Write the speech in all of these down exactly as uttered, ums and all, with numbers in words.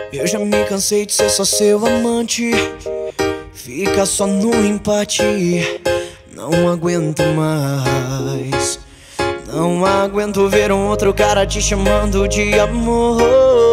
Eu já me cansei de ser só seu amante, fica só no empate. Não aguento mais, não aguento ver um outro cara te chamando de amor.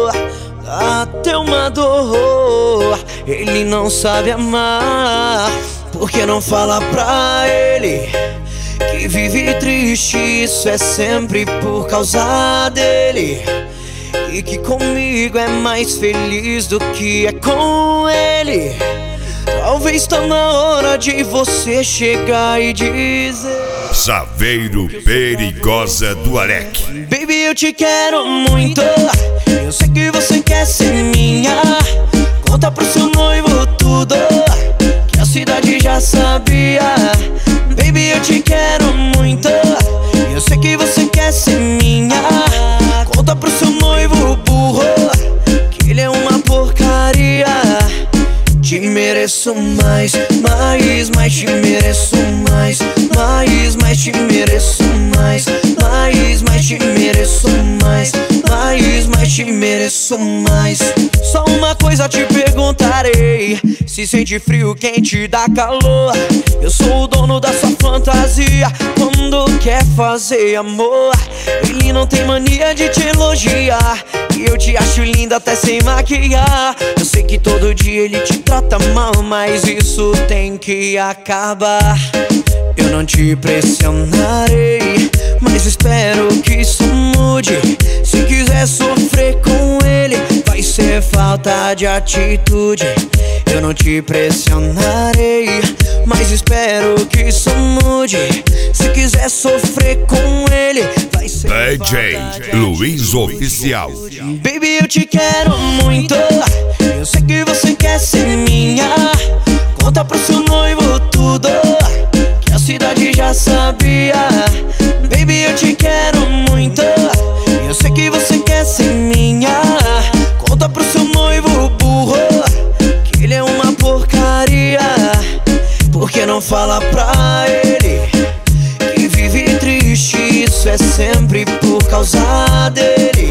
Dá até uma dor, ele não sabe amar. Por que não fala pra ele que vive triste? Isso é sempre por causa dele, e que comigo é mais feliz do que é com ele. Talvez tá na hora de você chegar e dizer: Saveiro Perigosa do Alec. Baby, eu te quero muito, eu sei que você quer ser minha. Conta pro seu noivo tudo, que a cidade já sabia. Baby, eu te quero muito, eu sei que você quer ser minha. Conta pro seu noivo burro, que ele é uma porcaria. Te mereço mais, mais, mais, te mereço mais, mais, mais, te mereço mais, mais, mais, te mereço mais, mais, mais, te mereço mais. Só uma coisa te perguntarei: se sente frio, quente, dá calor? Eu sou o dono da sua fantasia quando quer fazer amor. Ele não tem mania de te elogiar, e eu te acho linda até sem maquiar. Eu sei que todo dia ele te trata mal, mas isso tem que acabar. Eu não te pressionarei, mas espero que isso mude. Se quiser sofrer com ele, vai ser falta de atitude. Eu não te pressionarei, mas espero que isso mude. Se quiser sofrer com ele, vai ser D J Luiz Oficial. Baby, eu te quero muito, eu sei que você quer ser minha. Conta pro seu noivo tudo, que a cidade já sabia. Baby, eu te quero muito, eu sei que você quer ser minha. Conta pro seu noivo burro, que ele é uma porcaria. Por que não fala pra ele que vive triste? Isso é sempre por causa dele,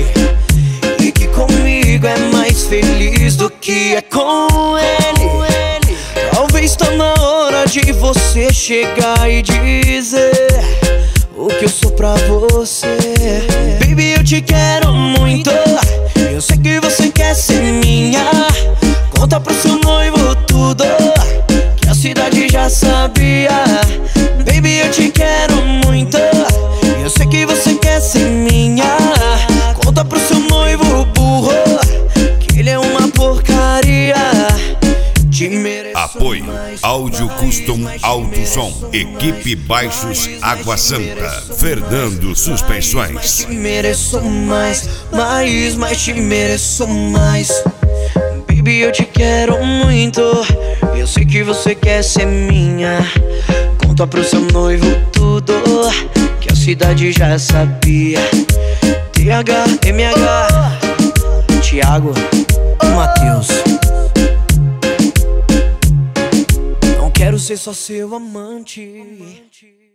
e que comigo é mais feliz do que é com ele. Talvez tá na hora de você chegar e dizer o que eu sou pra você. Baby, eu te quero muito, eu sei que você quer ser minha. Conta pro seu noivo tudo, que a cidade já sabia. Baby, eu te quero muito, eu sei que você quer ser minha. Conta pro seu noivo burro, que ele é uma porcaria. Te mereço. Apoio Áudio Custom Alto Som, Equipe Baixos Água Santa, Fernando Suspensões. Te mereço mais, mais, mais, te mereço mais. Baby, eu te quero muito, eu sei que você quer ser minha. Conta pro seu noivo tudo, que a cidade já sabia. T H, M H, Thiago, Matheus. Não quero ser só seu amante.